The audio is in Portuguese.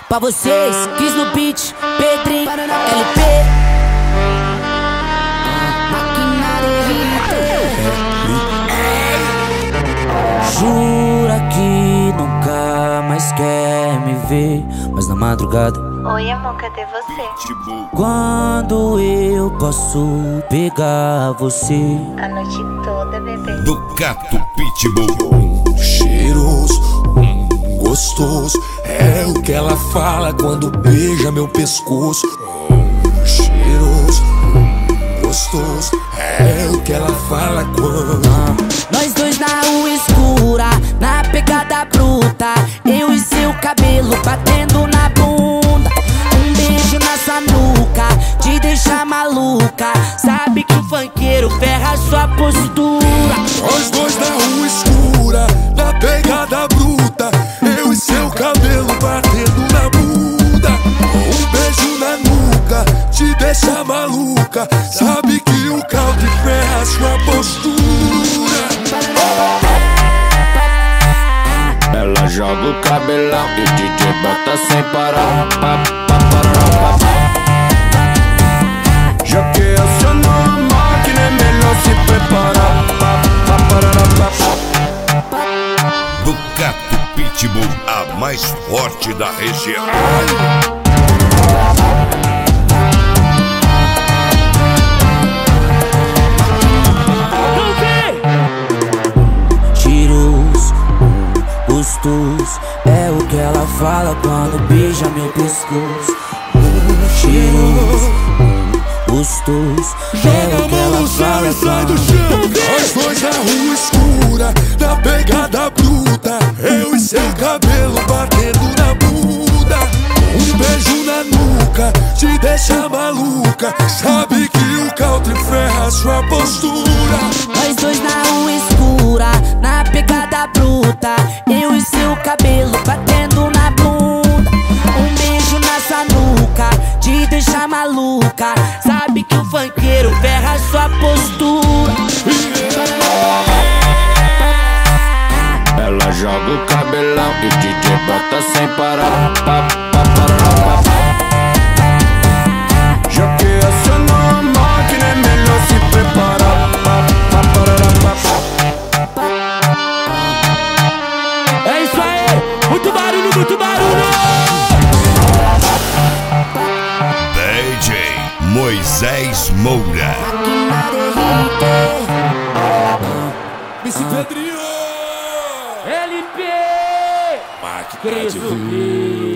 Pra vocês, Cris no beat, Pedrinho, LP. Jura que nunca mais quer me ver, mas na madrugada. Oi, amor, cadê você? Quando eu posso pegar você? A noite toda, bebê. Ducato Pitbull. Cheiroso, gostoso, é o que ela fala quando beija meu pescoço. Cheiroso, gostoso, é o que ela fala quando Nós dois na rua escura, na pegada bruta, eu e seu cabelo batendo na bunda. Um beijo nessa nuca, te deixa maluca. Sabe que o funkeiro ferra sua postura. nós dois na rua escura, na pegada bruta, eu e seu cabelo batendo na bunda. Um beijo na nuca, te deixa maluca. Sabe que o caldo ferra sua postura. Ela joga o cabelão e o DJ bota sem parar. Já que acionou a máquina, é melhor se preparar. Ducato Pitbull, a mais forte da região. Tiros, gostos, é o que ela fala quando beija meu pescoço. Tiros, gostos, é o que ela fala quando. Nós dois na rua escura, na pegada bruta, eu e seu cabelo batendo na bunda. Um beijo na nuca, te deixa maluca. Sabe que o country ferra sua postura. Nós dois na rua escura, na pegada bruta, eu e seu cabelo batendo na bunda. Um beijo nessa nuca, te deixa maluca. Sabe que o funkeiro ferra sua postura. Ela joga o cabelão e o DJ bota sem parar. Já que acionou a máquina, é melhor se preparar. É isso aí, muito barulho, muito barulho. DJ Moisés Moura. MC Pedrinho, LP, máquina de Cris.